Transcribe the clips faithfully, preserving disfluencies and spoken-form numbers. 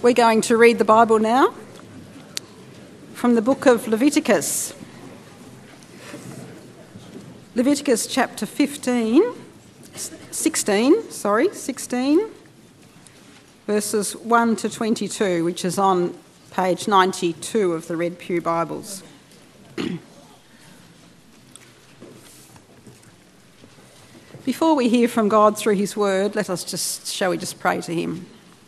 We're going to read the Bible now from the book of Leviticus. Leviticus chapter fifteen, sixteen, sorry, sixteen, verses one to twenty-two, which is on page ninety-two of the Red Pew Bibles. Before we hear from God through his word, let us just, shall we just pray to him?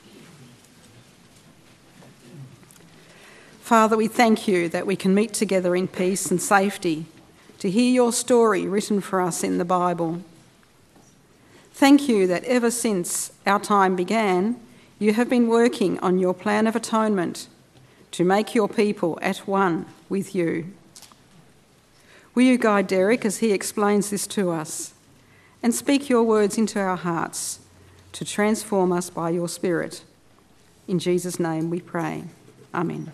Father, we thank you that we can meet together in peace and safety to hear your story written for us in the Bible. Thank you that ever since our time began, you have been working on your plan of atonement to make your people at one with you. Will you guide Derek as he explains this to us, and speak your words into our hearts to transform us by your Spirit. In Jesus' name we pray. Amen.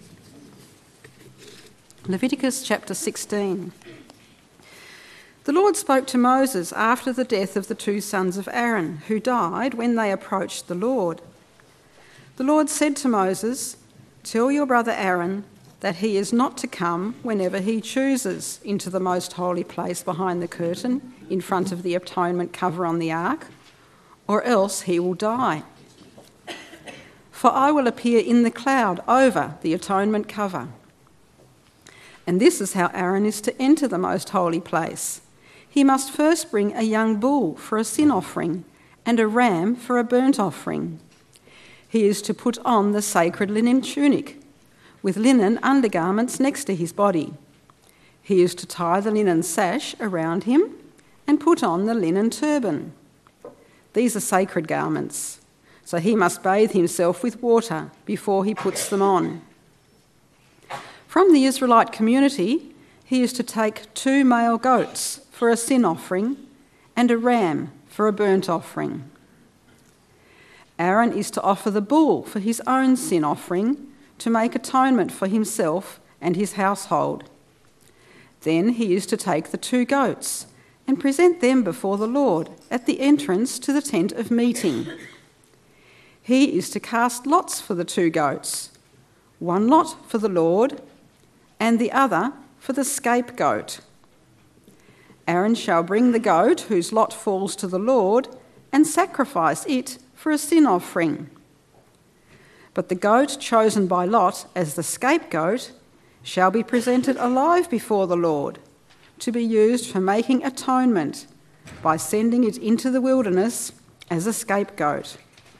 Leviticus chapter sixteen. The Lord spoke to Moses after the death of the two sons of Aaron, who died when they approached the Lord. The Lord said to Moses, "Tell your brother Aaron that he is not to come whenever he chooses into the most holy place behind the curtain in front of the atonement cover on the ark, or else he will die. For I will appear in the cloud over the atonement cover. And this is how Aaron is to enter the most holy place. He must first bring a young bull for a sin offering and a ram for a burnt offering. He is to put on the sacred linen tunic with linen undergarments next to his body. He is to tie the linen sash around him and put on the linen turban. These are sacred garments, so he must bathe himself with water before he puts them on. From the Israelite community, he is to take two male goats for a sin offering and a ram for a burnt offering. Aaron is to offer the bull for his own sin offering to make atonement for himself and his household. Then he is to take the two goats and present them before the Lord at the entrance to the tent of meeting. He is to cast lots for the two goats, one lot for the Lord and the other for the scapegoat. Aaron shall bring the goat whose lot falls to the Lord and sacrifice it for a sin offering. But the goat chosen by Lot as the scapegoat shall be presented alive before the Lord to be used for making atonement by sending it into the wilderness as a scapegoat.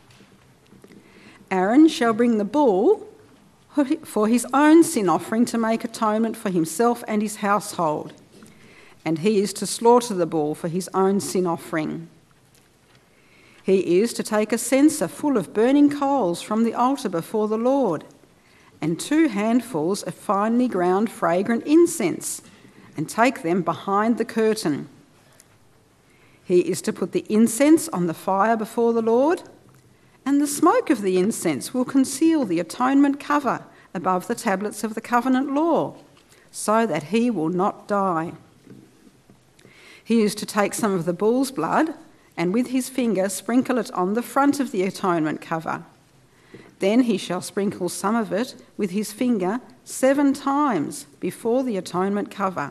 Aaron shall bring the bull for his own sin offering to make atonement for himself and his household, and he is to slaughter the bull for his own sin offering. He is to take a censer full of burning coals from the altar before the Lord, and two handfuls of finely ground fragrant incense, and take them behind the curtain. He is to put the incense on the fire before the Lord, and the smoke of the incense will conceal the atonement cover above the tablets of the covenant law, so that he will not die. He is to take some of the bull's blood and with his finger sprinkle it on the front of the atonement cover. Then he shall sprinkle some of it with his finger seven times before the atonement cover.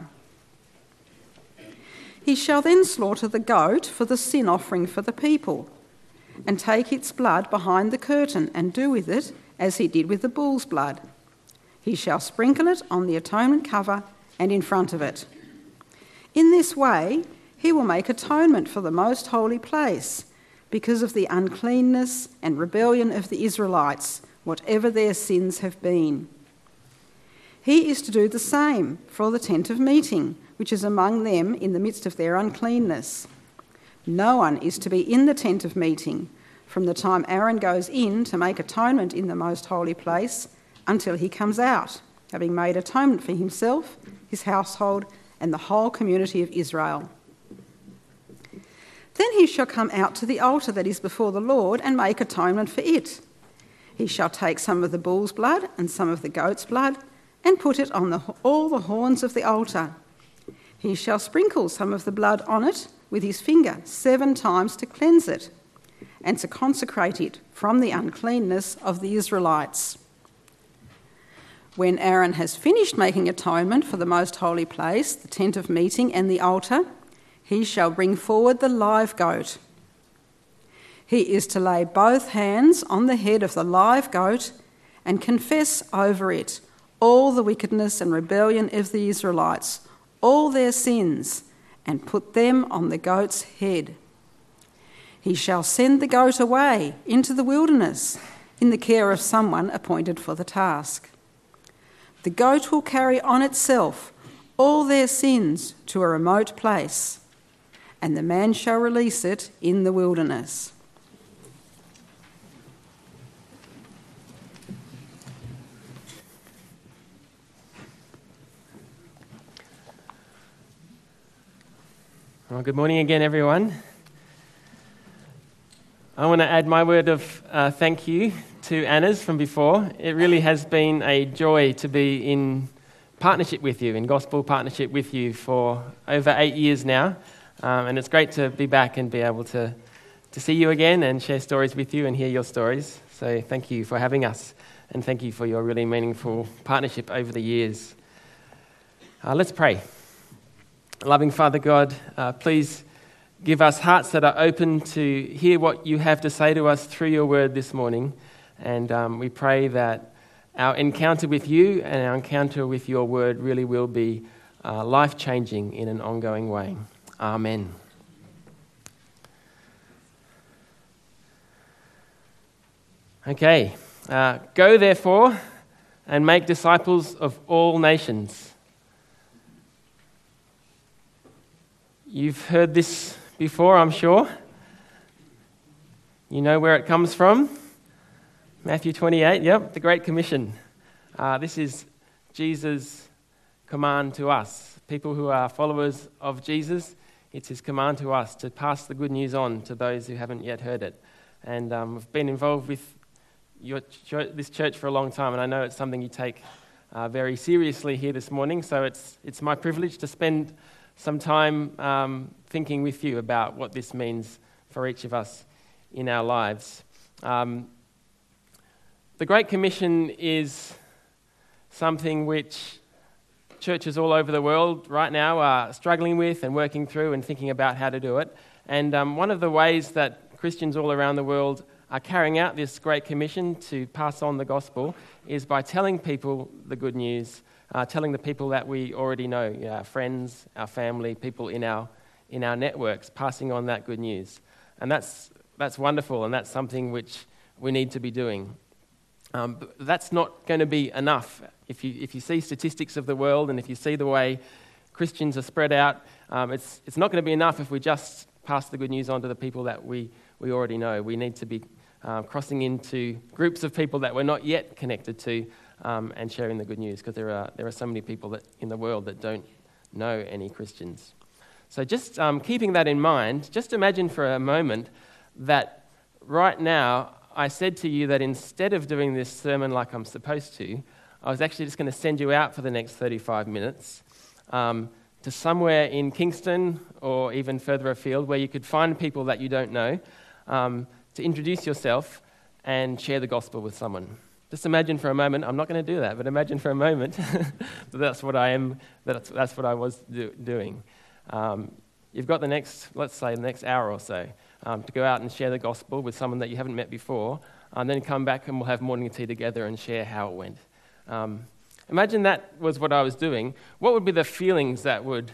He shall then slaughter the goat for the sin offering for the people, and take its blood behind the curtain and do with it as he did with the bull's blood. He shall sprinkle it on the atonement cover and in front of it. In this way, he will make atonement for the most holy place because of the uncleanness and rebellion of the Israelites, whatever their sins have been. He is to do the same for the tent of meeting, which is among them in the midst of their uncleanness. No one is to be in the tent of meeting from the time Aaron goes in to make atonement in the most holy place until he comes out, having made atonement for himself, his household, and the whole community of Israel. Then he shall come out to the altar that is before the Lord and make atonement for it. He shall take some of the bull's blood and some of the goat's blood and put it on the, all the horns of the altar. He shall sprinkle some of the blood on it with his finger seven times to cleanse it, and to consecrate it from the uncleanness of the Israelites. When Aaron has finished making atonement for the most holy place, the tent of meeting and the altar, he shall bring forward the live goat. He is to lay both hands on the head of the live goat and confess over it all the wickedness and rebellion of the Israelites, all their sins, and put them on the goat's head. He shall send the goat away into the wilderness in the care of someone appointed for the task. The goat will carry on itself all their sins to a remote place, and the man shall release it in the wilderness. Well, good morning again, everyone. I want to add my word of uh, thank you to Anna's from before. It really has been a joy to be in partnership with you, in gospel partnership with you for over eight years now. Um, and it's great to be back and be able to, to see you again and share stories with you and hear your stories. So thank you for having us, and thank you for your really meaningful partnership over the years. Uh, let's pray. Loving Father God, uh, please give us hearts that are open to hear what you have to say to us through your word this morning. And um, we pray that our encounter with you and our encounter with your word really will be uh, life-changing in an ongoing way. Amen. Okay, uh, go therefore and make disciples of all nations. You've heard this before, I'm sure. You know where it comes from. Matthew twenty-eight, yep, the Great Commission. Uh, this is Jesus' command to us. People who are followers of Jesus, it's his command to us to pass the good news on to those who haven't yet heard it. And um, we've been involved with your ch- this church for a long time, and I know it's something you take uh, very seriously here this morning, so it's it's my privilege to spend some time um, thinking with you about what this means for each of us in our lives. Um, the Great Commission is something which churches all over the world right now are struggling with and working through and thinking about how to do it. And um, one of the ways that Christians all around the world are carrying out this Great Commission to pass on the gospel is by telling people the good news. Uh, telling the people that we already know, you know, our friends, our family, people in our in our networks, passing on that good news. And that's that's wonderful, and that's something which we need to be doing. Um, but that's not going to be enough. If you if you see statistics of the world, and if you see the way Christians are spread out, um, it's it's not going to be enough if we just pass the good news on to the people that we, we already know. We need to be uh, crossing into groups of people that we're not yet connected to, Um, and sharing the good news, because there are there are so many people that in the world that don't know any Christians. So just um, keeping that in mind, just imagine for a moment that right now I said to you that instead of doing this sermon like I'm supposed to, I was actually just going to send you out for the next thirty-five minutes um, to somewhere in Kingston or even further afield where you could find people that you don't know, um, to introduce yourself and share the gospel with someone. Just imagine for a moment, I'm not going to do that, but imagine for a moment that that's what I am, that's, that's what I was do, doing. Um, you've got the next, let's say, the next hour or so um, to go out and share the gospel with someone that you haven't met before, and then come back and we'll have morning tea together and share how it went. Um, imagine that was what I was doing. What would be the feelings that would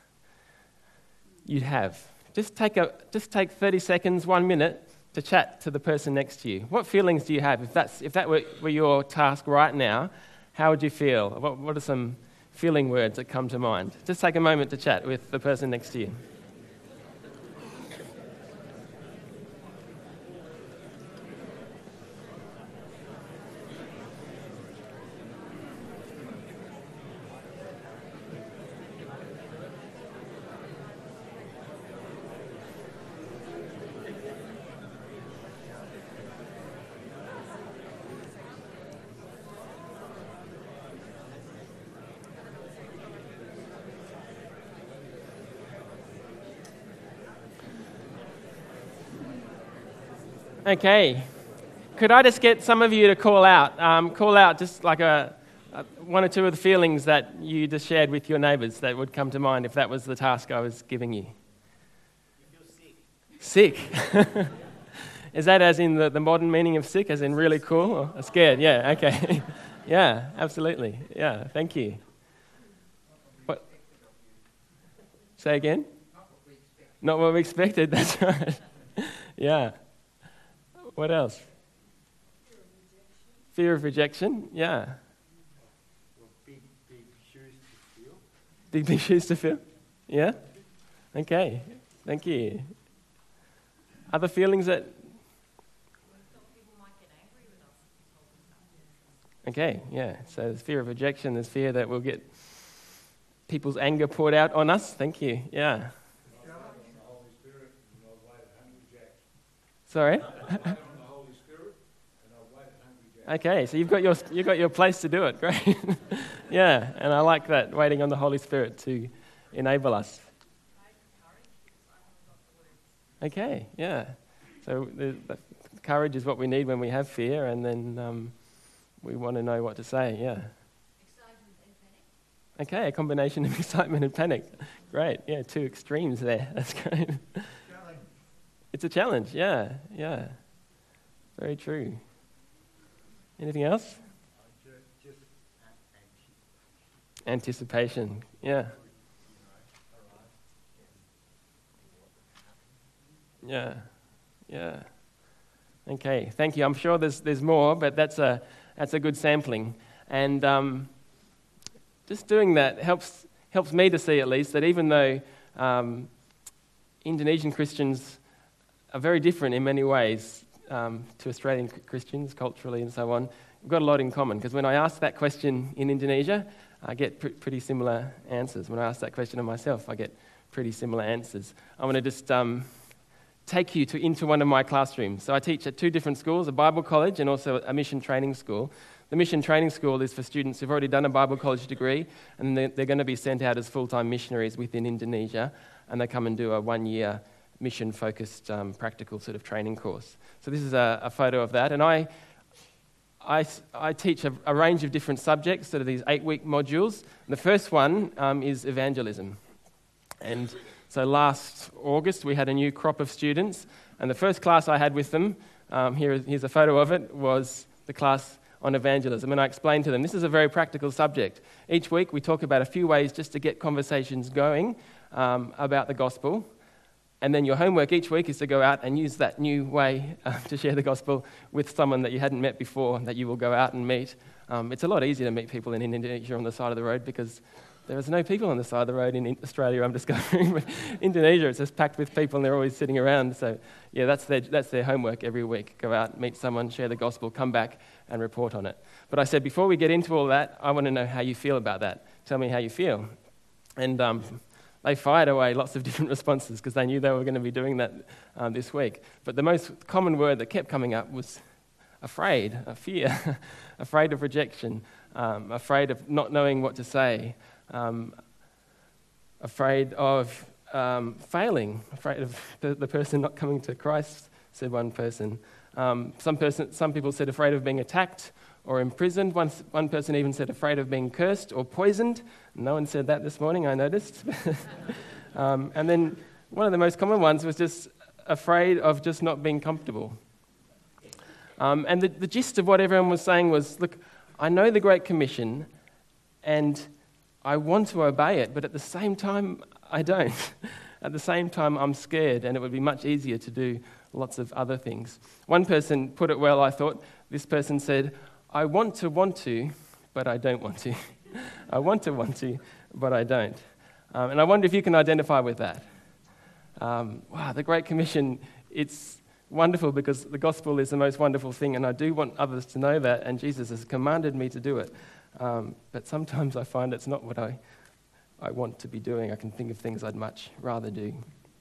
you'd have? Just take a, just take thirty seconds, one minute, to chat to the person next to you. What feelings do you have? If that's if that were, were your task right now, how would you feel? What, what are some feeling words that come to mind? Just take a moment to chat with the person next to you. Okay. Could I just get some of you to call out? Um, call out just like a, a one or two of the feelings that you just shared with your neighbours that would come to mind if that was the task I was giving you. You feel sick. Sick? Is that as in the, the modern meaning of sick, as in really cool? Or scared? Yeah, okay. Yeah, absolutely. Yeah, thank you. What? Say again? Not what we expected. Not what we expected, that's right. Yeah. What else? Fear of rejection, yeah. Well, big, big shoes to fill. Big, big shoes to fill? Yeah? Okay, thank you. Other feelings that... Okay, yeah. So there's fear of rejection, there's fear that we'll get people's anger poured out on us. Thank you, yeah. Sorry? Okay, so you've got your you've got your place to do it. Great. Yeah, and I like that, waiting on the Holy Spirit to enable us. Okay, yeah. So the, the courage is what we need when we have fear, and then um, we want to know what to say, yeah. Excitement and panic. Okay, a combination of excitement and panic. Great, yeah, two extremes there. That's great. Challenge. It's a challenge, yeah, yeah. Very true. Anything else? Just Anticipation, yeah. Yeah, yeah. Okay, thank you. I'm sure there's there's more, but that's a that's a good sampling. And um, just doing that helps helps me to see at least that even though um, Indonesian Christians are very different in many ways um, to Australian Christians culturally and so on, we've got a lot in common. Because when I ask that question in Indonesia, I get pr- pretty similar answers. When I ask that question of myself, I get pretty similar answers. I want to just um, take you to into one of my classrooms. So I teach at two different schools, a Bible college and also a mission training school. The mission training school is for students who've already done a Bible college degree, and they're, they're going to be sent out as full-time missionaries within Indonesia, and they come and do a one-year mission-focused um, practical sort of training course. So this is a, a photo of that, and I I, I teach a, a range of different subjects, sort of these eight-week modules. The first one um, is evangelism. And so last August we had a new crop of students, and the first class I had with them, um, here, here's a photo of it, was the class on evangelism. And I explained to them, this is a very practical subject. Each week we talk about a few ways just to get conversations going um, about the gospel. And then your homework each week is to go out and use that new way uh, to share the gospel with someone that you hadn't met before, that you will go out and meet. Um, it's a lot easier to meet people in Indonesia on the side of the road because there is no people on the side of the road in Australia, I'm discovering. But Indonesia, it's just packed with people and they're always sitting around. So, yeah, that's their, that's their homework every week. Go out, meet someone, share the gospel, come back and report on it. But I said, before we get into all that, I want to know how you feel about that. Tell me how you feel. And um, they fired away lots of different responses because they knew they were going to be doing that um, this week. But the most common word that kept coming up was afraid, a fear, afraid of rejection, um, afraid of not knowing what to say, um, afraid of um, failing, afraid of the, the person not coming to Christ, said one person. Um, some person. Some people said afraid of being attacked or imprisoned. One, one person even said afraid of being cursed or poisoned. No one said that this morning, I noticed. um, and then one of the most common ones was just afraid of just not being comfortable. Um, and the, the gist of what everyone was saying was, look, I know the Great Commission and I want to obey it, but at the same time, I don't. At the same time, I'm scared, and it would be much easier to do lots of other things. One person put it well, I thought. This person said, I want to want to, but I don't want to. I want to want to, but I don't. Um, and I wonder if you can identify with that. Um, wow, the Great Commission, it's wonderful because the gospel is the most wonderful thing, and I do want others to know that, and Jesus has commanded me to do it. Um, but sometimes I find it's not what I, I want to be doing. I can think of things I'd much rather do.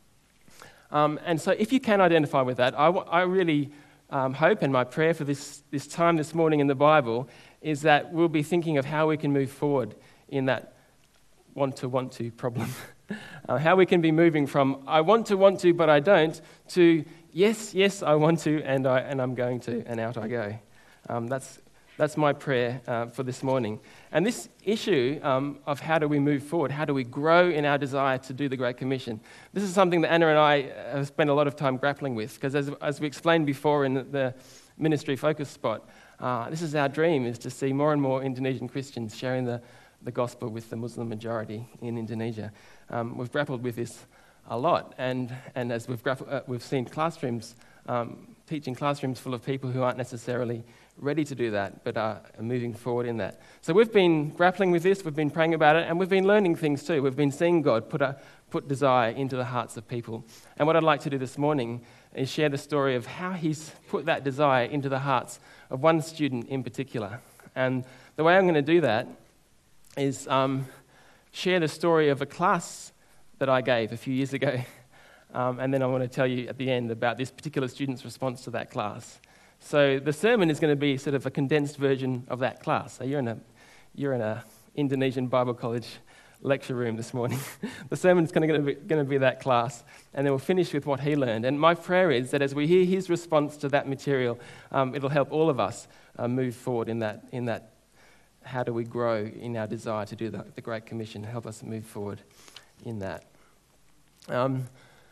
Um, and so if you can identify with that, I, w- I really um, hope, and my prayer for this, this time this morning in the Bible is that we'll be thinking of how we can move forward in that want to want to problem. uh, how we can be moving from I want to want to but I don't to yes, yes, I want to, and, I, and I'm going to, and out I go. Um, that's, that's my prayer uh, for this morning. And this issue um, of how do we move forward, how do we grow in our desire to do the Great Commission, this is something that Anna and I have spent a lot of time grappling with, because as, as we explained before in the ministry focus spot, uh, this is our dream, is to see more and more Indonesian Christians sharing the, the gospel with the Muslim majority in Indonesia. Um, we've grappled with this a lot, and, and as we've, grappled, uh, we've seen classrooms, um, teaching classrooms full of people who aren't necessarily ready to do that, but are moving forward in that. So we've been grappling with this, we've been praying about it, and we've been learning things too. We've been seeing God put, a, put desire into the hearts of people. And what I'd like to do this morning is share the story of how he's put that desire into the hearts of one student in particular. And the way I'm going to do that is um, share the story of a class that I gave a few years ago. Um, and then I want to tell you at the end about this particular student's response to that class. So the sermon is going to be sort of a condensed version of that class. So you're in a you're in a Indonesian Bible College lecture room this morning. The sermon is going to be, going to be that class, and then we'll finish with what he learned. And my prayer is that as we hear his response to that material, um, it'll help all of us uh, move forward in that in that. How do we grow in our desire to do the, the Great Commission? Help us move forward in that. Um,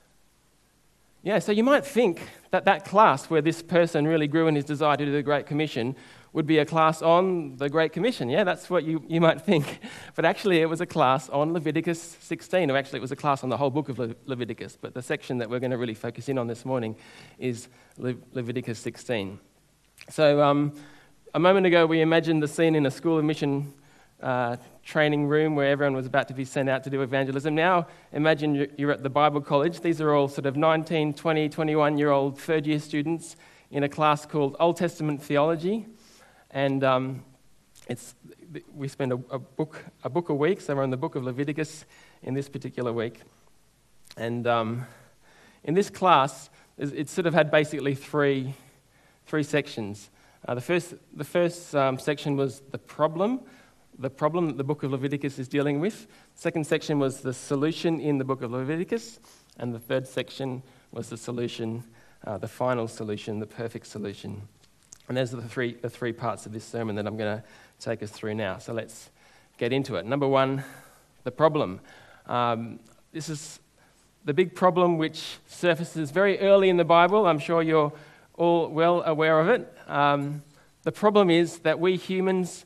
Yeah, so you might think that that class where this person really grew in his desire to do the Great Commission would be a class on the Great Commission. Yeah, that's what you, you might think. But actually it was a class on Leviticus sixteen, or actually it was a class on the whole book of Le- Leviticus, but the section that we're going to really focus in on this morning is Le- Leviticus sixteen. So um, a moment ago we imagined the scene in a school of mission Uh, training room where everyone was about to be sent out to do evangelism. Now imagine you're at the Bible College. These are all sort of nineteen, twenty, twenty-one-year-old third-year students in a class called Old Testament Theology. And um, it's we spend a, a book a book a week, so we're on the book of Leviticus in this particular week. And um, in this class, it sort of had basically three three sections. Uh, the first the first um, section was the problem. The problem that the book of Leviticus is dealing with. The second section was the solution in the book of Leviticus. And the third section was the solution, uh, the final solution, the perfect solution. And those are the three, the three parts of this sermon that I'm going to take us through now. So let's get into it. Number one, the problem. Um, this is the big problem which surfaces very early in the Bible. I'm sure you're all well aware of it. Um, the problem is that we humans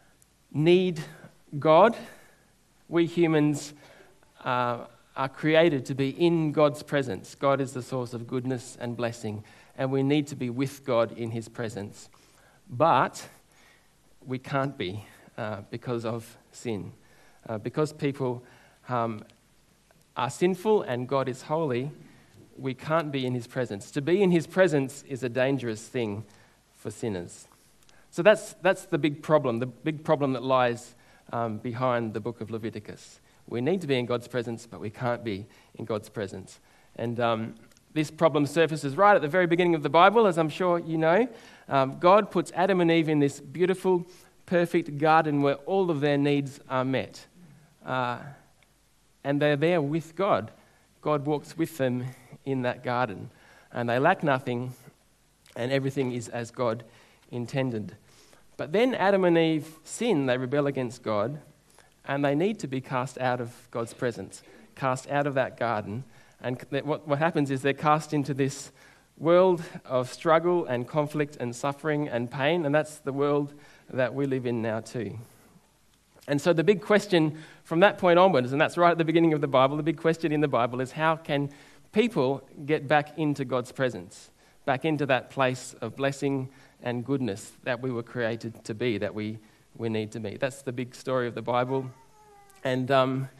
need God. We humans uh, are created to be in God's presence. God is the source of goodness and blessing, and we need to be with God in his presence. But we can't be uh, because of sin. Uh, because people um, are sinful and God is holy, we can't be in his presence. To be in his presence is a dangerous thing for sinners. So that's that's the big problem, the big problem that lies um, behind the book of Leviticus. We need to be in God's presence, but we can't be in God's presence. And um, this problem surfaces right at the very beginning of the Bible, as I'm sure you know. Um, God puts Adam and Eve in this beautiful, perfect garden where all of their needs are met. Uh, and they're there with God. God walks with them in that garden. And they lack nothing, and everything is as God intended. But then Adam and Eve sin, they rebel against God, and they need to be cast out of God's presence, cast out of that garden. And what, what happens is they're cast into this world of struggle and conflict and suffering and pain, and that's the world that we live in now too. And so the big question from that point onwards, and that's right at the beginning of the Bible, the big question in the Bible is how can people get back into God's presence, back into that place of blessing and goodness that we were created to be, that we, we need to be. That's the big story of the Bible. And um,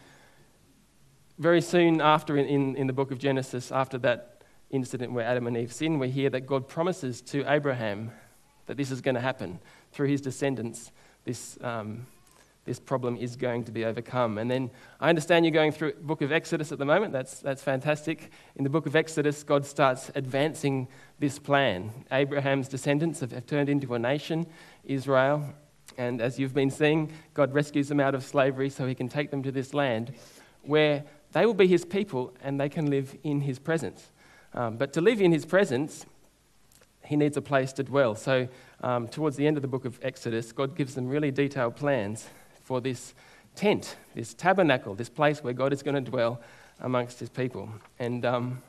very soon after, in, in, in the book of Genesis, after that incident where Adam and Eve sin, we hear that God promises to Abraham that this is going to happen. Through his descendants, this um, this problem is going to be overcome. And then I understand you're going through the book of Exodus at the moment. That's that's fantastic. In the book of Exodus, God starts advancing this plan. Abraham's descendants have, have turned into a nation, Israel. And as you've been seeing, God rescues them out of slavery so he can take them to this land where they will be his people and they can live in his presence. Um, but to live in his presence, he needs a place to dwell. So um, towards the end of the book of Exodus, God gives them really detailed plans for this tent, this tabernacle, this place where God is going to dwell amongst his people. And um,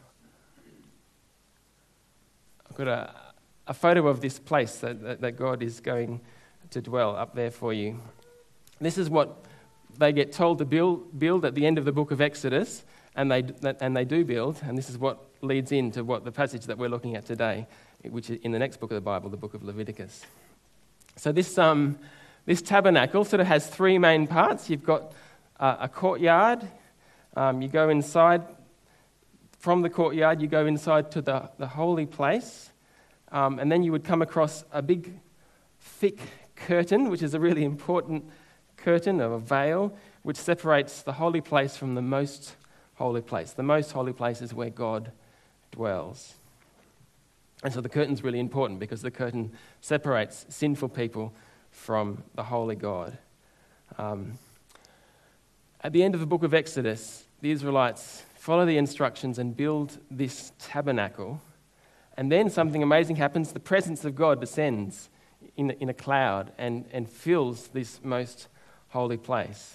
I've got a, a photo of this place that, that, that God is going to dwell up there for you. This is what they get told to build, build at the end of the book of Exodus, and they, and they do build, and this is what leads into what the passage that we're looking at today, which is in the next book of the Bible, the book of Leviticus. So this um, this tabernacle sort of has three main parts. You've got uh, a courtyard. Um, you go inside. From the courtyard, you go inside to the, the holy place. Um, and then you would come across a big, thick curtain, which is a really important curtain, or a veil, which separates the holy place from the most holy place. The most holy place is where God dwells. And so the curtain's really important because the curtain separates sinful people from the holy God. Um, at the end of the book of Exodus, the Israelites follow the instructions and build this tabernacle. And then something amazing happens. The presence of God descends in, in a cloud and, and fills this most holy place.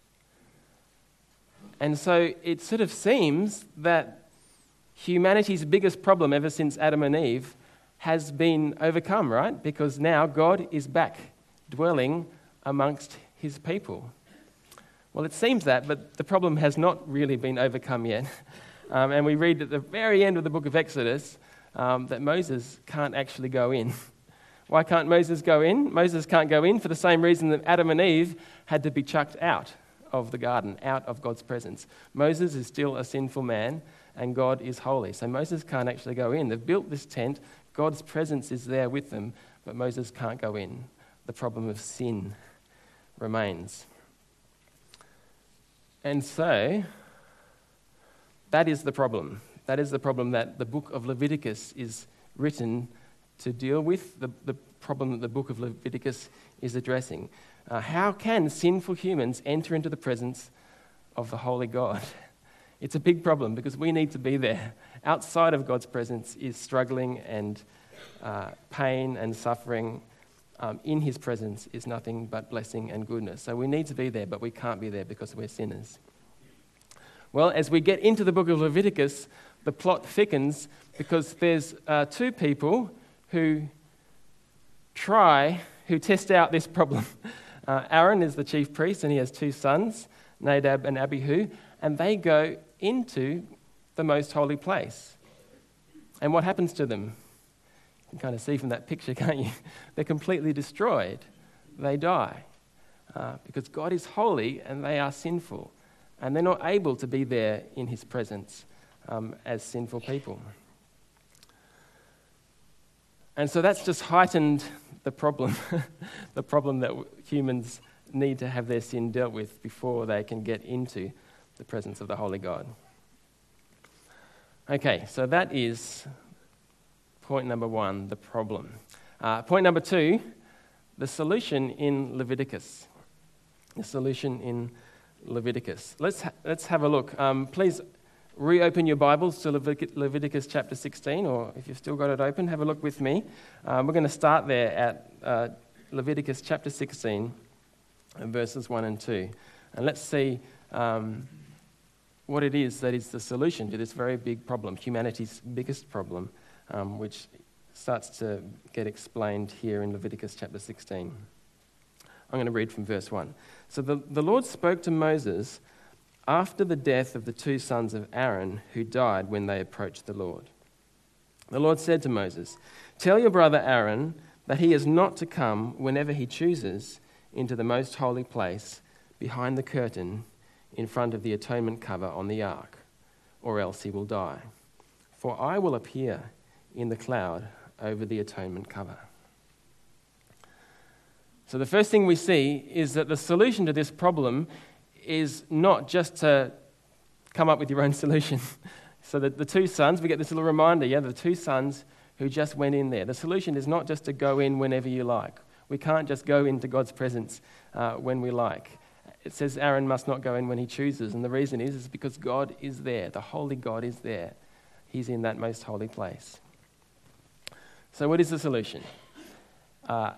And so it sort of seems that humanity's biggest problem ever since Adam and Eve has been overcome, right? Because now God is back dwelling amongst his people. Well, it seems that, but the problem has not really been overcome yet. Um, and we read at the very end of the book of Exodus um, that Moses can't actually go in. Why can't Moses go in? Moses can't go in for the same reason that Adam and Eve had to be chucked out of the garden, out of God's presence. Moses is still a sinful man, and God is holy. So Moses can't actually go in. They've built this tent. God's presence is there with them, but Moses can't go in. The problem of sin remains. And so, that is the problem. That is the problem that the book of Leviticus is written to deal with, the, the problem that the book of Leviticus is addressing. Uh, how can sinful humans enter into the presence of the holy God? It's a big problem because we need to be there. Outside of God's presence is struggling and uh, pain and suffering. Um, in his presence is nothing but blessing and goodness. So we need to be there, but we can't be there because we're sinners. Well, as we get into the book of Leviticus, the plot thickens because there's uh, two people who try, who test out this problem. Uh, Aaron is the chief priest and he has two sons, Nadab and Abihu, and they go into the most holy place. And what happens to them? You can kind of see from that picture, can't you? They're completely destroyed. They die uh, because God is holy and they are sinful. And they're not able to be there in his presence um, as sinful people. And so that's just heightened the problem, the problem that humans need to have their sin dealt with before they can get into the presence of the holy God. Okay, so that is point number one, the problem. Uh, point number two, the solution in Leviticus. The solution in Leviticus. Let's ha- let's have a look. Um, please reopen your Bibles to Levit- Leviticus chapter sixteen, or if you've still got it open, have a look with me. Um, we're going to start there at uh, Leviticus chapter sixteen, verses one and two. And let's see um, what it is that is the solution to this very big problem, humanity's biggest problem, um, which starts to get explained here in Leviticus chapter sixteen. I'm going to read from verse one. So the, the Lord spoke to Moses after the death of the two sons of Aaron who died when they approached the Lord. The Lord said to Moses, "Tell your brother Aaron that he is not to come whenever he chooses into the most holy place behind the curtain in front of the atonement cover on the ark, or else he will die. For I will appear in the cloud over the atonement cover." So the first thing we see is that the solution to this problem is not just to come up with your own solution. So that the two sons, we get this little reminder, yeah, the two sons who just went in there. The solution is not just to go in whenever you like. We can't just go into God's presence uh, when we like. It says Aaron must not go in when he chooses, and the reason is, is because God is there. The holy God is there. he's in that most holy place. So what is the solution? Uh,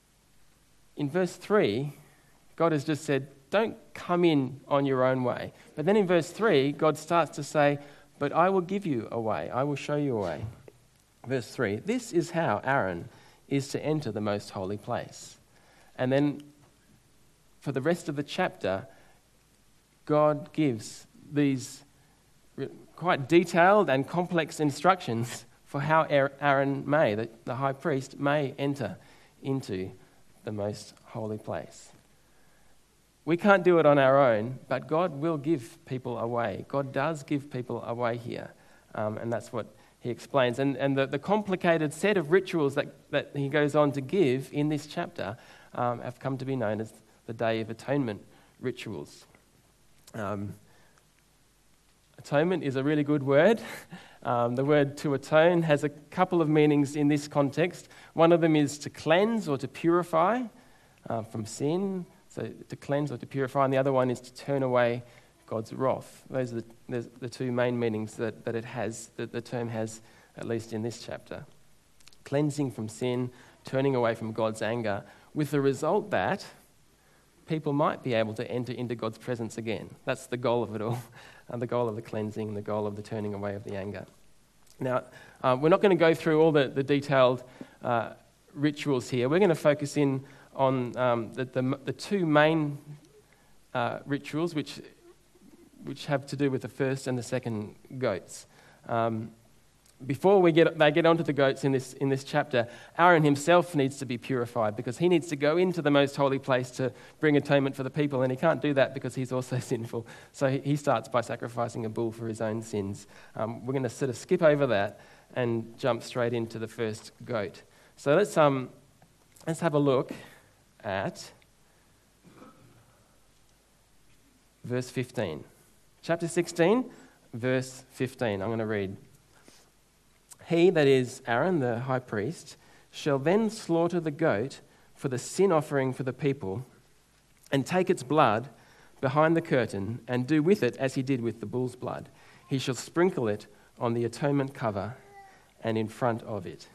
in verse three, God has just said, don't come in on your own way. But then in verse three, God starts to say, but I will give you a way. I will show you a way. Verse three, this is how Aaron is to enter the most holy place. And then for the rest of the chapter, God gives these quite detailed and complex instructions for how Aaron may, the, the high priest, may enter into the most holy place. We can't do it on our own, but God will give people a way. God does give people a way here, um, and that's what he explains. And, and the, the complicated set of rituals that, that he goes on to give in this chapter um, have come to be known as the Day of Atonement rituals. Um, atonement is a really good word. Um, the word to atone has a couple of meanings in this context. One of them is to cleanse or to purify uh, from sin, so to cleanse or to purify, and the other one is to turn away God's wrath. Those are the, the, the two main meanings that, that it has, that the term has, at least in this chapter. Cleansing from sin, turning away from God's anger, with the result that people might be able to enter into God's presence again. That's the goal of it all, uh, the goal of the cleansing, the goal of the turning away of the anger. Now, uh, we're not going to go through all the, the detailed uh, rituals here. We're going to focus in on um, the, the, the two main uh, rituals, which which have to do with the first and the second goats. Um, before we get they get onto the goats in this in this chapter, Aaron himself needs to be purified because he needs to go into the most holy place to bring atonement for the people, and he can't do that because he's also sinful. So he, he starts by sacrificing a bull for his own sins. Um, we're going to sort of skip over that and jump straight into the first goat. So let's um let's have a look at verse fifteen. Chapter sixteen, verse fifteen. I'm going to read. He, that is Aaron, the high priest, shall then slaughter the goat for the sin offering for the people, and take its blood behind the curtain, and do with it as he did with the bull's blood. He shall sprinkle it on the atonement cover and in front of it.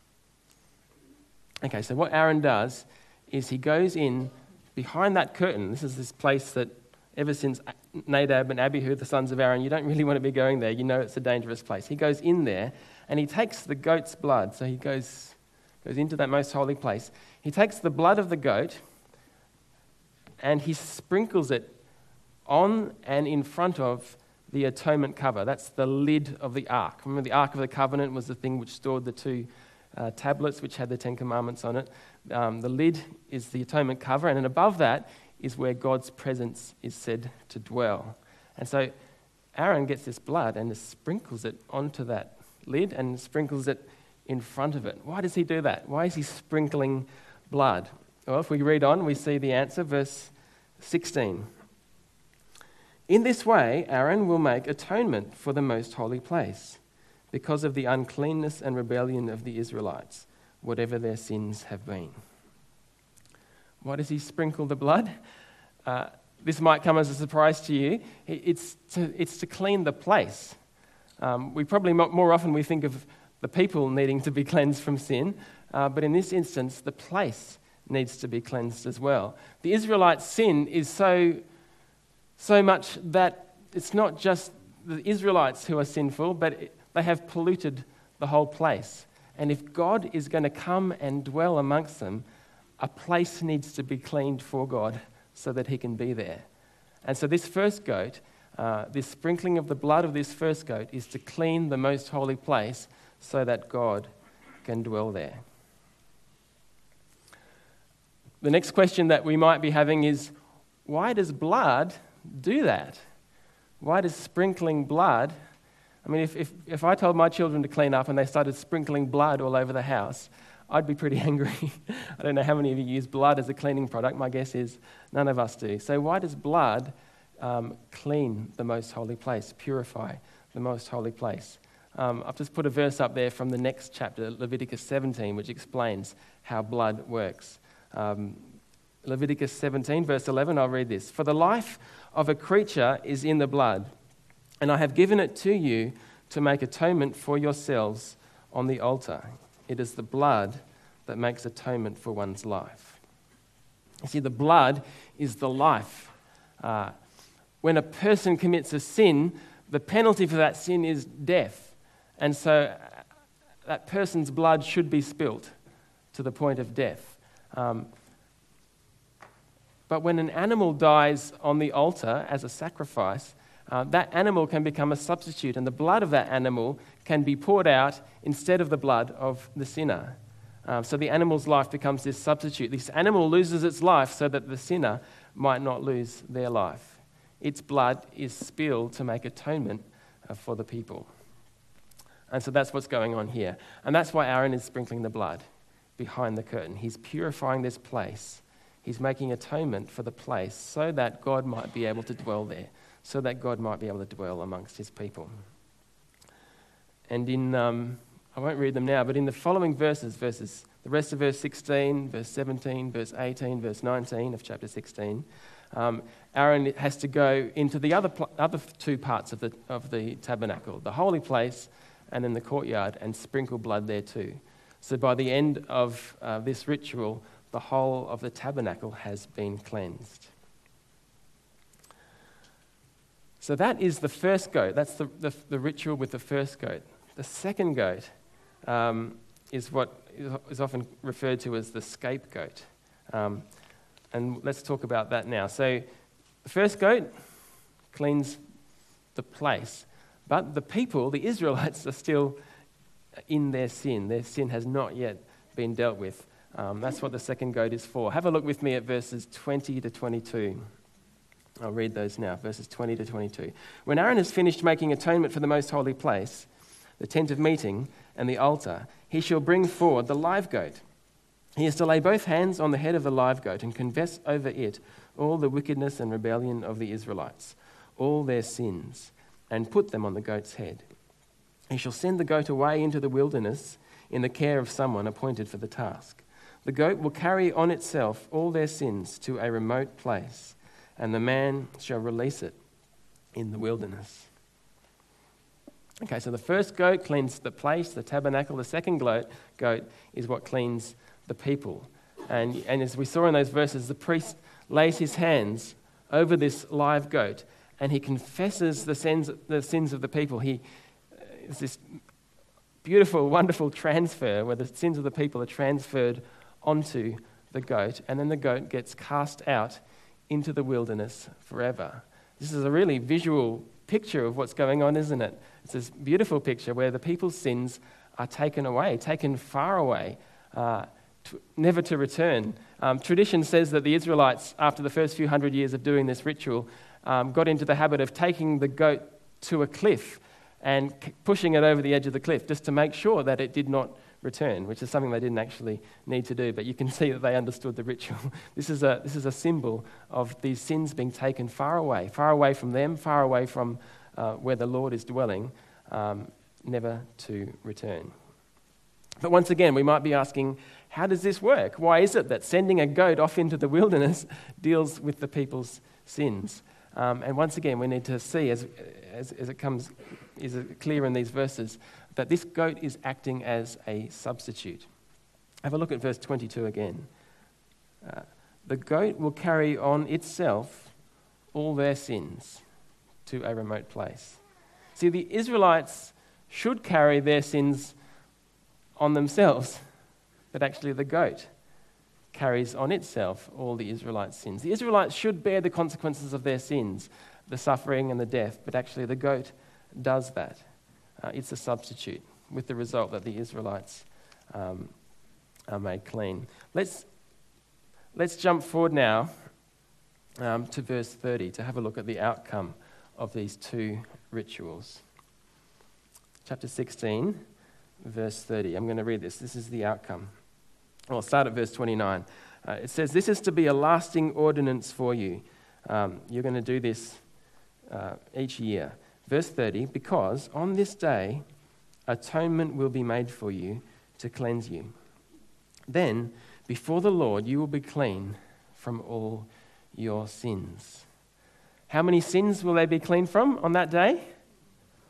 Okay, so what Aaron does is he goes in behind that curtain. This is this place that ever since Nadab and Abihu, the sons of Aaron, you don't really want to be going there. You know it's a dangerous place. He goes in there and he takes the goat's blood. So he goes, goes into that most holy place. He takes the blood of the goat and he sprinkles it on and in front of the atonement cover. That's the lid of the ark. Remember, the Ark of the Covenant was the thing which stored the two uh, tablets which had the Ten Commandments on it. Um, the lid is the atonement cover, and then above that is where God's presence is said to dwell. And so Aaron gets this blood and sprinkles it onto that lid and sprinkles it in front of it. Why does he do that? Why is he sprinkling blood? Well, if we read on, we see the answer, verse sixteen. In this way, Aaron will make atonement for the most holy place because of the uncleanness and rebellion of the Israelites, whatever their sins have been. Why does he sprinkle the blood? Uh, this might come as a surprise to you. It's to, it's to clean the place. Um, we probably more often we think of the people needing to be cleansed from sin, uh, but in this instance, the place needs to be cleansed as well. The Israelites' sin is so, so much that it's not just the Israelites who are sinful, but it, they have polluted the whole place. And if God is going to come and dwell amongst them, a place needs to be cleaned for God so that he can be there. And so this first goat, uh, this sprinkling of the blood of this first goat is to clean the most holy place so that God can dwell there. The next question that we might be having is, why does blood do that? Why does sprinkling blood... I mean, if, if, if I told my children to clean up and they started sprinkling blood all over the house, I'd be pretty angry. I don't know how many of you use blood as a cleaning product. My guess is none of us do. So why does blood um, clean the most holy place, purify the most holy place? Um, I've just put a verse up there from the next chapter, Leviticus seventeen, which explains how blood works. Um, Leviticus seventeen, verse eleven, I'll read this. For the life of a creature is in the blood, and I have given it to you to make atonement for yourselves on the altar. It is the blood that makes atonement for one's life. You see, the blood is the life. Uh, when a person commits a sin, the penalty for that sin is death. And so that person's blood should be spilt to the point of death. Um, but when an animal dies on the altar as a sacrifice, uh, that animal can become a substitute, and the blood of that animal can be poured out instead of the blood of the sinner. Uh, so the animal's life becomes this substitute. This animal loses its life so that the sinner might not lose their life. Its blood is spilled to make atonement uh, for the people. And so that's what's going on here. And that's why Aaron is sprinkling the blood behind the curtain. He's purifying this place. He's making atonement for the place so that God might be able to dwell there, so that God might be able to dwell amongst his people. And in, um, I won't read them now, but in the following verses, verses, the rest of verse sixteen, verse seventeen, verse eighteen, verse nineteen of chapter sixteen, um, Aaron has to go into the other pl- other two parts of the of the tabernacle, the holy place and then the courtyard, and sprinkle blood there too. So by the end of uh, this ritual, the whole of the tabernacle has been cleansed. So that is the first goat. That's the, the, the ritual with the first goat. The second goat um, is what is often referred to as the scapegoat. Um, and let's talk about that now. So the first goat cleans the place. But the people, the Israelites, are still in their sin. Their sin has not yet been dealt with. Um, that's what the second goat is for. Have a look with me at verses twenty to twenty-two. I'll read those now, verses twenty to twenty-two. When Aaron has finished making atonement for the most holy place, the tent of meeting, and the altar, he shall bring forward the live goat. He is to lay both hands on the head of the live goat and confess over it all the wickedness and rebellion of the Israelites, all their sins, and put them on the goat's head. He shall send the goat away into the wilderness in the care of someone appointed for the task. The goat will carry on itself all their sins to a remote place, and the man shall release it in the wilderness. Okay, so the first goat cleans the place, the tabernacle. The second goat, goat is what cleans the people. And, and as we saw in those verses, the priest lays his hands over this live goat, and he confesses the sins, the sins of the people. He, it's this beautiful, wonderful transfer where the sins of the people are transferred onto the goat, and then the goat gets cast out into the wilderness forever. This is a really visual picture of what's going on, isn't it? It's this beautiful picture where the people's sins are taken away, taken far away, uh, to, never to return. Um, tradition says that the Israelites, after the first few hundred years of doing this ritual, um, got into the habit of taking the goat to a cliff and c- pushing it over the edge of the cliff just to make sure that it did not return, which is something they didn't actually need to do, but you can see that they understood the ritual. This is a this is a symbol of these sins being taken far away, far away from them, far away from uh, where the Lord is dwelling, um, never to return. But once again, we might be asking, how does this work? Why is it that sending a goat off into the wilderness deals with the people's sins? Um, and once again, we need to see, as, as, as it comes, is it clear in these verses, that this goat is acting as a substitute. Have a look at verse twenty-two again. Uh, the goat will carry on itself all their sins to a remote place. See, the Israelites should carry their sins on themselves, but actually the goat carries on itself all the Israelites' sins. The Israelites should bear the consequences of their sins, the suffering and the death, but actually the goat does that. Uh, it's a substitute, with the result that the Israelites um, are made clean. Let's let's jump forward now um, to verse thirty to have a look at the outcome of these two rituals. Chapter sixteen, verse thirty. I'm going to read this. This is the outcome. I'll start at verse twenty-nine. Uh, it says, "This is to be a lasting ordinance for you." Um, you're going to do this uh, each year. Verse thirty, "Because on this day atonement will be made for you to cleanse you. Then before the Lord you will be clean from all your sins." How many sins will they be clean from on that day?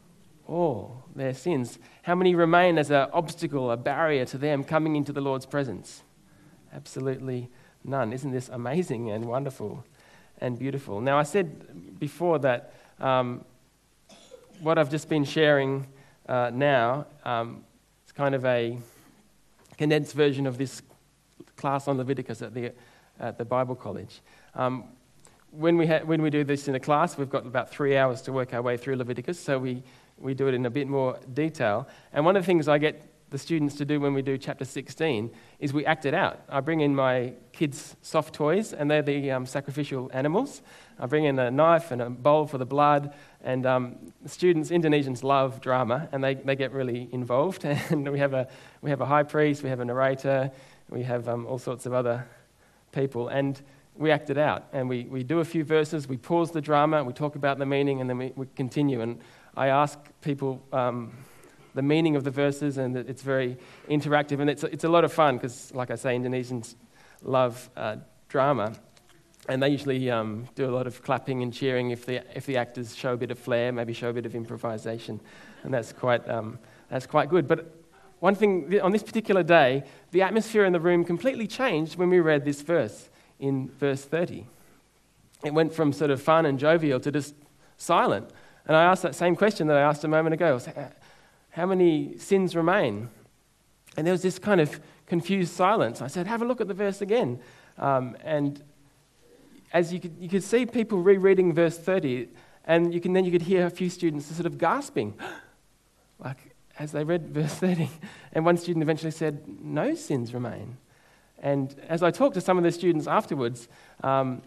all their sins. How many remain as an obstacle, a barrier to them coming into the Lord's presence? Absolutely none. Isn't this amazing and wonderful and beautiful? Now, I said before that um, what I've just been sharing uh, now um, is kind of a condensed version of this class on Leviticus at the at the Bible College. Um, when we ha- when we do this in a class, we've got about three hours to work our way through Leviticus, so we, we do it in a bit more detail. And one of the things I get the students to do when we do chapter sixteen is we act it out. I bring in my kids' soft toys, and they're the um, sacrificial animals. I bring in a knife and a bowl for the blood, and um, students, Indonesians love drama, and they, they get really involved. And we have a we have a high priest, we have a narrator, we have um, all sorts of other people, and we act it out. And we, we do a few verses, we pause the drama, we talk about the meaning, and then we, we continue. And I ask people um, the meaning of the verses, and it's very interactive, and it's it's a lot of fun because, like I say, Indonesians love uh, drama, and they usually um, do a lot of clapping and cheering if the if the actors show a bit of flair, maybe show a bit of improvisation, and that's quite um, that's quite good. But one thing, on this particular day, the atmosphere in the room completely changed when we read this verse in verse thirty. It went from sort of fun and jovial to just silent. And I asked that same question that I asked a moment ago. I was like, how many sins remain? And there was this kind of confused silence. I said, have a look at the verse again. Um, and as you could, you could see people rereading verse thirty, and you can then you could hear a few students sort of gasping, like, as they read verse thirty, and one student eventually said, no sins remain. And as I talked to some of the students afterwards, um,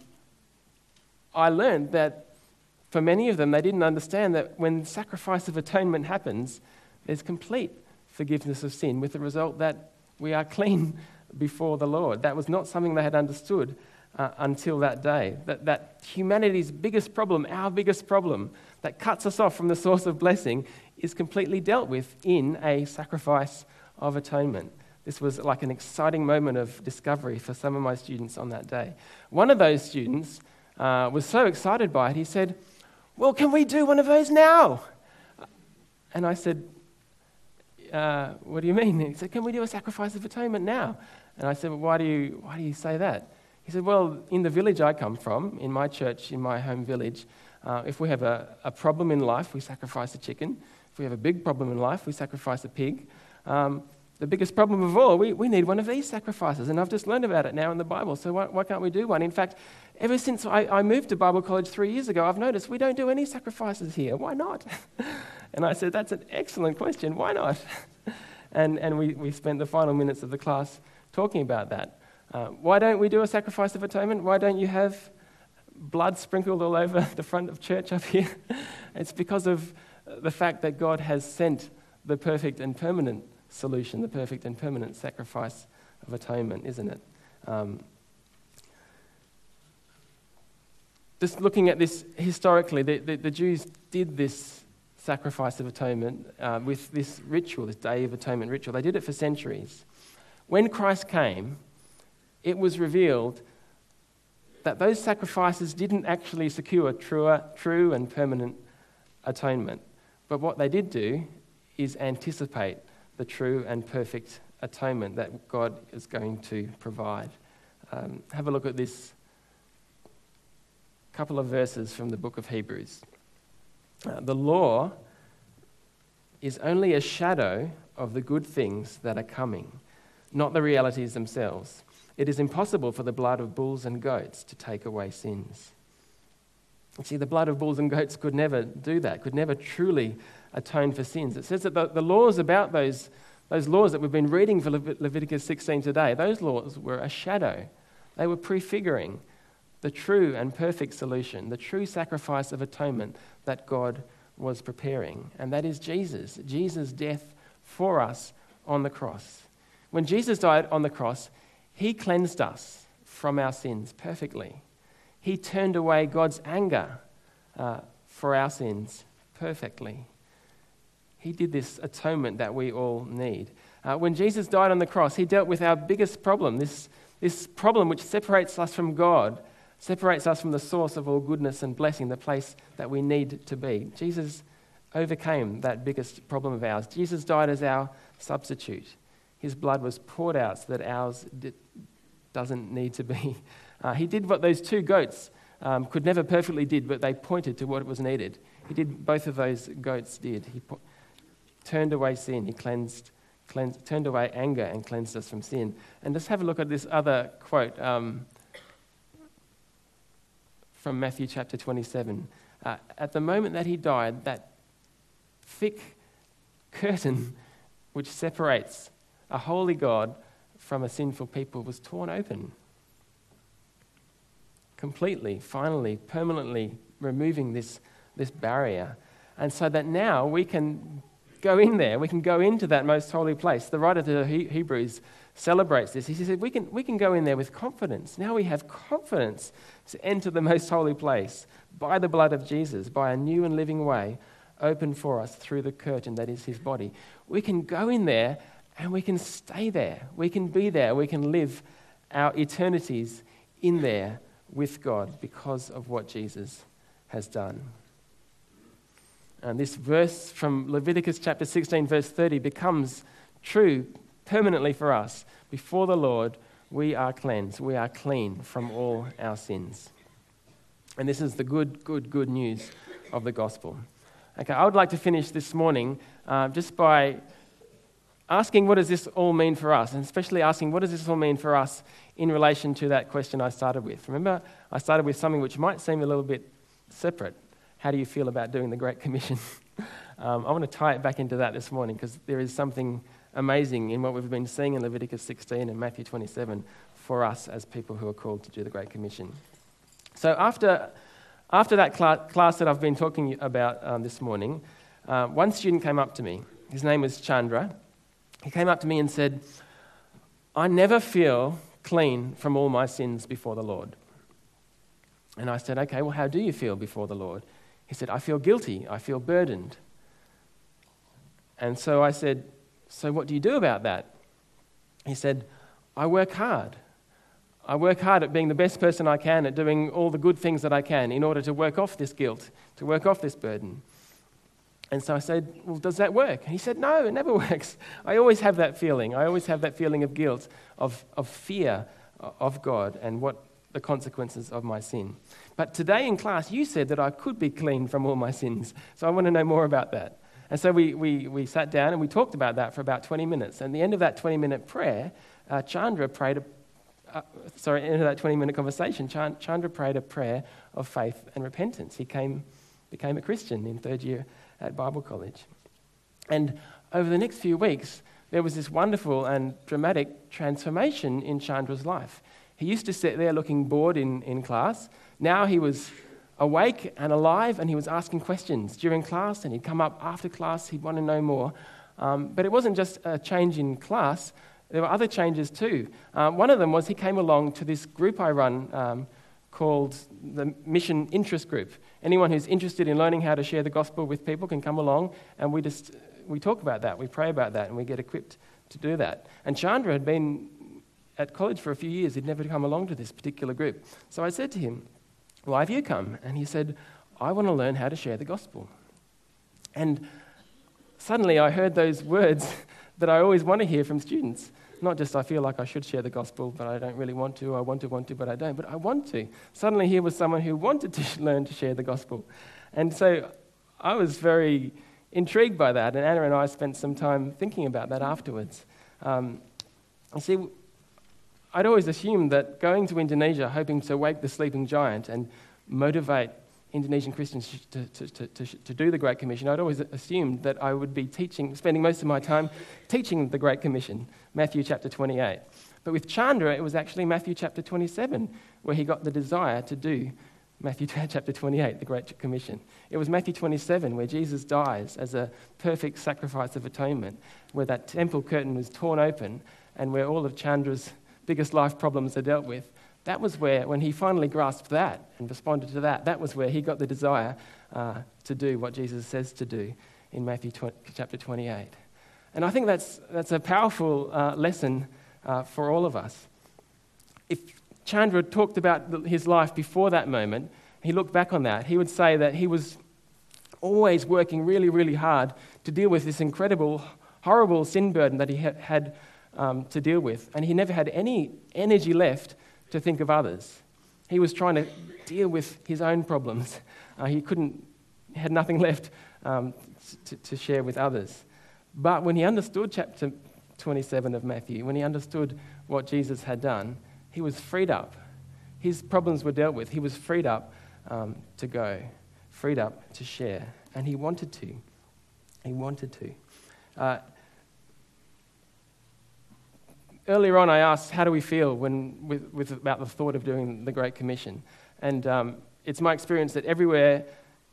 I learned that for many of them, they didn't understand that when sacrifice of atonement happens, there's complete forgiveness of sin, with the result that we are clean before the Lord. That was not something they had understood uh, until that day. That, that humanity's biggest problem, our biggest problem, that cuts us off from the source of blessing, is completely dealt with in a sacrifice of atonement. This was like an exciting moment of discovery for some of my students on that day. One of those students uh, was so excited by it, he said, well, can we do one of those now? And I said, uh, what do you mean? He said, can we do a sacrifice of atonement now? And I said, well, why do you, why do you say that? He said, well, in the village I come from, in my church, in my home village, uh, if we have a, a problem in life, we sacrifice a chicken. If we have a big problem in life, we sacrifice a pig. Um, the biggest problem of all, we, we need one of these sacrifices, and I've just learned about it now in the Bible, so why, why can't we do one? In fact, ever since I, I moved to Bible College three years ago, I've noticed we don't do any sacrifices here. Why not? And I said, that's an excellent question. Why not? and and we, we spent the final minutes of the class talking about that. Uh, why don't we do a sacrifice of atonement? Why don't you have blood sprinkled all over the front of church up here? It's because of the fact that God has sent the perfect and permanent solution, the perfect and permanent sacrifice of atonement, isn't it? Um, just looking at this historically, the, the, the Jews did this sacrifice of atonement uh, with this ritual, this Day of Atonement ritual. They did it for centuries. When Christ came, it was revealed that those sacrifices didn't actually secure true, true and permanent atonement. But what they did do is anticipate the true and perfect atonement that God is going to provide. Um, have a look at this couple of verses from the book of Hebrews. Uh, the law is only a shadow of the good things that are coming, not the realities themselves. It is impossible for the blood of bulls and goats to take away sins. You see, the blood of bulls and goats could never do that, could never truly atone for sins. It says that the, the laws about those, those laws that we've been reading for Levit- Leviticus sixteen today, those laws were a shadow. They were prefiguring the true and perfect solution, the true sacrifice of atonement that God was preparing. And that is Jesus, Jesus' death for us on the cross. When Jesus died on the cross, he cleansed us from our sins perfectly. He turned away God's anger uh, for our sins perfectly. He did this atonement that we all need. Uh, when Jesus died on the cross, he dealt with our biggest problem, this, this problem which separates us from God, separates us from the source of all goodness and blessing, the place that we need to be. Jesus overcame that biggest problem of ours. Jesus died as our substitute. His blood was poured out so that ours di- doesn't need to be. Uh, he did what those two goats um, could never perfectly did, but they pointed to what was needed. He did both of those goats did. He po- turned away sin. He cleansed, cleansed, turned away anger and cleansed us from sin. And let's have a look at this other quote um, from Matthew chapter twenty-seven. Uh, at the moment that he died, that thick curtain which separates a holy God from a sinful people was torn open. Completely, finally, permanently removing this, this barrier. And so that now we can go in there, we can go into that most holy place. The writer to the he- Hebrews celebrates this. He says we can, we can go in there with confidence. Now we have confidence to enter the most holy place by the blood of Jesus, by a new and living way open for us through the curtain that is his body. We can go in there and we can stay there. We can be there. We can live our eternities in there with God because of what Jesus has done. And this verse from Leviticus chapter sixteen, verse thirty becomes true permanently for us. Before the Lord, we are cleansed. We are clean from all our sins. And this is the good, good, good news of the gospel. Okay, I would like to finish this morning uh, just by asking what does this all mean for us, and especially asking what does this all mean for us in relation to that question I started with. Remember, I started with something which might seem a little bit separate. How do you feel about doing the Great Commission? um, I want to tie it back into that this morning because there is something amazing in what we've been seeing in Leviticus sixteen and Matthew twenty-seven for us as people who are called to do the Great Commission. So after, after that cl- class that I've been talking about um, this morning, uh, one student came up to me. His name was Chandra. He came up to me and said, I never feel clean from all my sins before the Lord. And I said, okay, well, how do you feel before the Lord? He said, I feel guilty. I feel burdened. And so I said, so what do you do about that? He said, I work hard. I work hard at being the best person I can, at doing all the good things that I can in order to work off this guilt, to work off this burden. And so I said, well, does that work? And he said, no, it never works. I always have that feeling. I always have that feeling of guilt, of, of fear of God and what the consequences of my sin. But today in class, you said that I could be clean from all my sins. So I want to know more about that. And so we, we, we sat down and we talked about that for about twenty minutes. And at the end of that twenty-minute prayer, uh, Chandra prayed a Uh, sorry, into that twenty-minute conversation, Ch- Chandra prayed a prayer of faith and repentance. He came, became a Christian in third year at Bible college. And over the next few weeks, there was this wonderful and dramatic transformation in Chandra's life. He used to sit there looking bored in, in class. Now he was awake and alive, and he was asking questions during class, and he'd come up after class, he'd want to know more. Um, but it wasn't just a change in class. There were other changes too. Um, one of them was he came along to this group I run um, called the Mission Interest Group. Anyone who's interested in learning how to share the gospel with people can come along, and we just we talk about that, we pray about that, and we get equipped to do that. And Chandra had been at college for a few years. He'd never come along to this particular group. So I said to him, why have you come? And he said, I want to learn how to share the gospel. And suddenly I heard those words that I always want to hear from students. Not just I feel like I should share the gospel, but I don't really want to. I want to, want to, but I don't. But I want to. Suddenly here was someone who wanted to learn to share the gospel. And so I was very intrigued by that. And Anna and I spent some time thinking about that afterwards. Um, you see, I'd always assumed that going to Indonesia, hoping to wake the sleeping giant and motivate Indonesian Christians to, to, to, to, to do the Great Commission, I'd always assumed that I would be teaching, spending most of my time teaching the Great Commission, Matthew chapter twenty-eight. But with Chandra, it was actually Matthew chapter twenty-seven, where he got the desire to do Matthew chapter twenty-eight, the Great Commission. It was Matthew twenty-seven, where Jesus dies as a perfect sacrifice of atonement, where that temple curtain was torn open, and where all of Chandra's biggest life problems are dealt with. That was where, when he finally grasped that and responded to that, that was where he got the desire uh, to do what Jesus says to do in Matthew chapter twenty-eight. And I think that's that's a powerful uh, lesson uh, for all of us. If Chandra talked about his life before that moment, he looked back on that, he would say that he was always working really, really hard to deal with this incredible, horrible sin burden that he ha- had um, to deal with. And he never had any energy left to think of others. He was trying to deal with his own problems. Uh, he couldn't, had nothing left um, to, to share with others. But when he understood chapter twenty-seven of Matthew, when he understood what Jesus had done, he was freed up. His problems were dealt with. He was freed up um, to go, freed up to share. And he wanted to. He wanted to. Uh, earlier on, I asked, how do we feel when with, with about the thought of doing the Great Commission? And um, it's my experience that everywhere,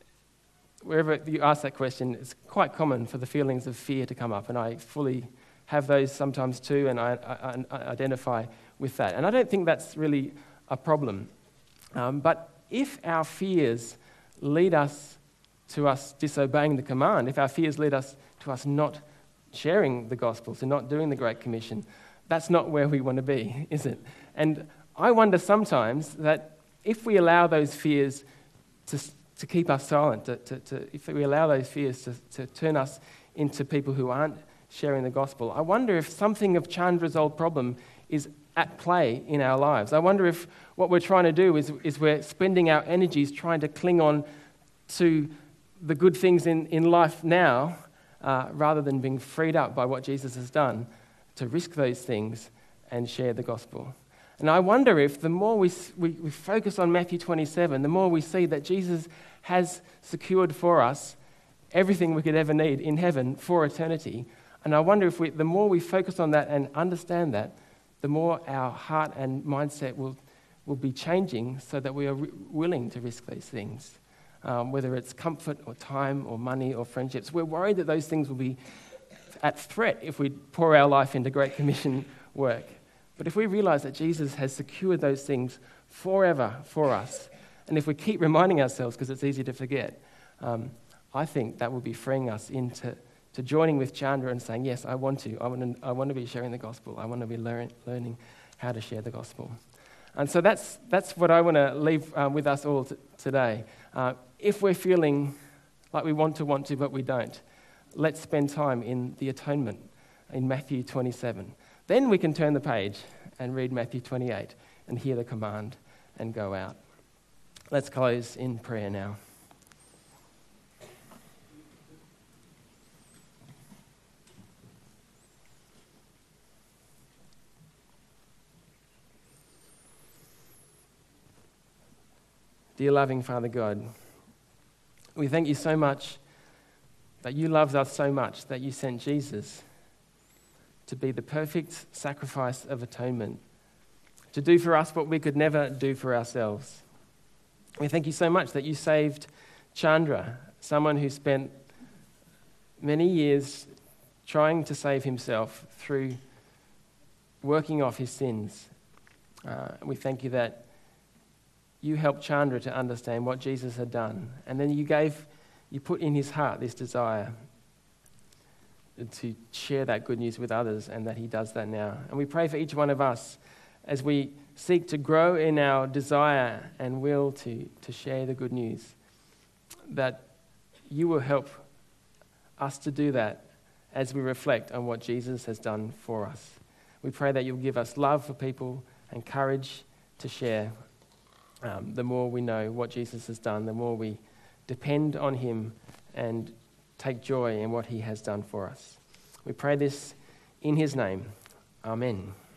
wherever you ask that question, it's quite common for the feelings of fear to come up. And I fully have those sometimes too, and I, I, I identify with that. And I don't think that's really a problem. Um, but if our fears lead us to us disobeying the command, if our fears lead us to us not sharing the gospel, to not doing the Great Commission, that's not where we want to be, is it? And I wonder sometimes that if we allow those fears to, to keep us silent, to, to, to, if we allow those fears to, to turn us into people who aren't sharing the gospel, I wonder if something of Chandra's old problem is at play in our lives. I wonder if what we're trying to do is, is we're spending our energies trying to cling on to the good things in, in life now, uh, rather than being freed up by what Jesus has done to risk those things and share the gospel. And I wonder if the more we, we, we focus on Matthew twenty-seven, the more we see that Jesus has secured for us everything we could ever need in heaven for eternity. And I wonder if we, the more we focus on that and understand that, the more our heart and mindset will, will be changing so that we are re- willing to risk these things. Um, whether it's comfort or time or money or friendships. We're worried that those things will be at threat if we pour our life into Great Commission work. But if we realize that Jesus has secured those things forever for us, and if we keep reminding ourselves, because it's easy to forget, um, I think that will be freeing us into to joining with Chandra and saying, yes, I want to. I want to, I want to be sharing the gospel. I want to be learn, learning how to share the gospel. And so that's that's what I want to leave um, with us all t- today. Uh, if we're feeling like we want to want to, but we don't, let's spend time in the atonement in Matthew twenty-seven. Then we can turn the page and read Matthew twenty-eight and hear the command and go out. Let's close in prayer now. Dear loving Father God, we thank you so much that you loved us so much that you sent Jesus to be the perfect sacrifice of atonement, to do for us what we could never do for ourselves. We thank you so much that you saved Chandra, someone who spent many years trying to save himself through working off his sins. Uh, we thank you that you helped Chandra to understand what Jesus had done. And then you gave, you put in his heart this desire to share that good news with others, and that he does that now. And we pray for each one of us as we seek to grow in our desire and will to, to share the good news, that you will help us to do that as we reflect on what Jesus has done for us. We pray that you'll give us love for people and courage to share. Um, the more we know what Jesus has done, the more we depend on him and take joy in what he has done for us. We pray this in his name. Amen.